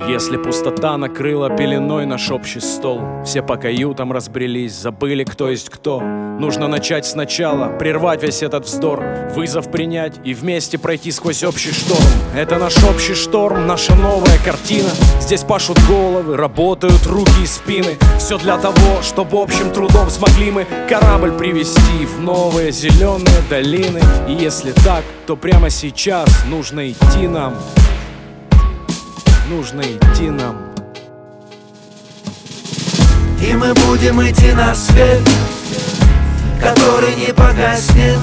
Если пустота накрыла пеленой наш общий стол, все по каютам разбрелись, забыли, кто есть кто. Нужно начать сначала, прервать весь этот вздор, вызов принять и вместе пройти сквозь общий шторм. Это наш общий шторм, наша новая картина. Здесь пашут головы, работают руки и спины. Все для того, чтобы общим трудом смогли мы корабль привести в новые зеленые долины. И если так, то прямо сейчас нужно идти нам. Нужно идти нам. И мы будем идти на свет, который не погаснет.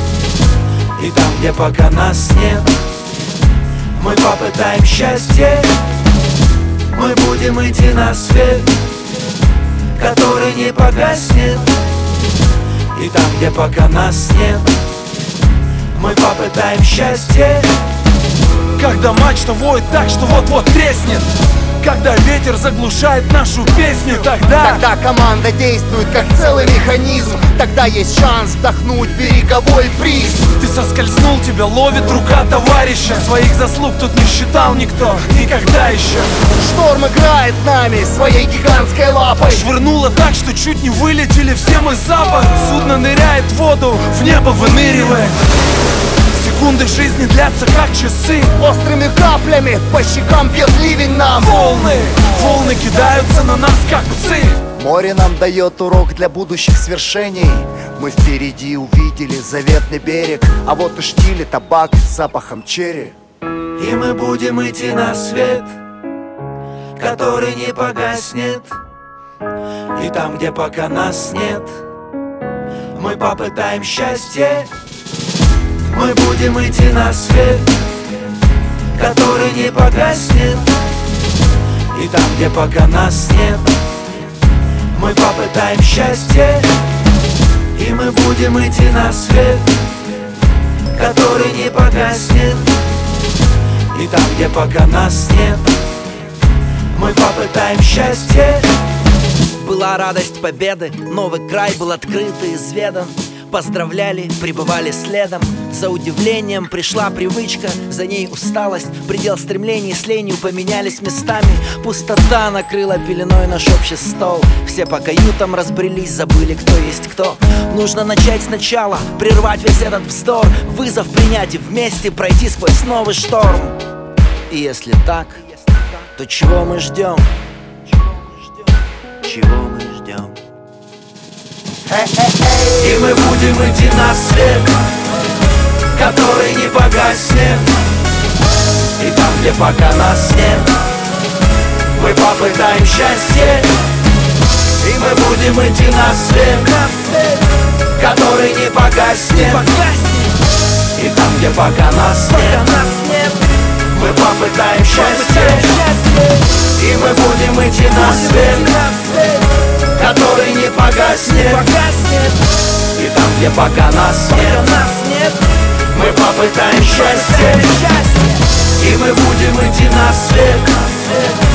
И там, где пока нас нет, мы попытаем счастье. Мы будем идти на свет, который не погаснет. И там, где пока нас нет, мы попытаем счастье. Когда мачта воет так, что вот-вот треснет, когда ветер заглушает нашу песню, тогда команда действует как целый механизм. Тогда есть шанс вдохнуть береговой бриз. ты соскользнул, тебя ловит рука товарища. Своих заслуг тут не считал никто, никогда еще. Шторм играет нами своей гигантской лапой. Швырнуло так, что чуть не вылетели все мы за борт. Судно ныряет в воду, в небо выныривает. Секунды жизни длятся как часы. Острыми каплями по щекам бьет ливень нам. Волны кидаются на нас как псы. Море нам дает урок для будущих свершений. Мы впереди увидели заветный берег, а вот и штиль и табак с запахом черри. И мы будем идти на свет, который не погаснет. И там, где пока нас нет, мы попытаем счастье. Мы будем идти на свет, который не погаснет. И там, где пока нас нет, мы попытаем счастье. И мы будем идти на свет, который не погаснет. И там, где пока нас нет, мы попытаем счастье. Была радость победы, новый край был открыт и изведан. Поздравляли, пребывали следом. За удивлением пришла привычка, за ней усталость. Предел стремлений с ленью поменялись местами. Пустота накрыла пеленой наш общий стол. Все по каютам разбрелись, забыли, кто есть кто. Нужно начать сначала, прервать весь этот вздор, вызов принять и вместе пройти сквозь новый шторм. И если так, то чего мы ждем? Чего мы ждем? И мы будем идти на свет, который не погаснет. И там, где пока нас нет, мы попытаем счастье. И мы будем идти на свет, который не погаснет. И там, где пока нас нет, мы попытаем счастье. И мы будем идти на свет, который не погаснет. И там, где пока нас нет, мы попытаем счастье. И мы будем идти на свет,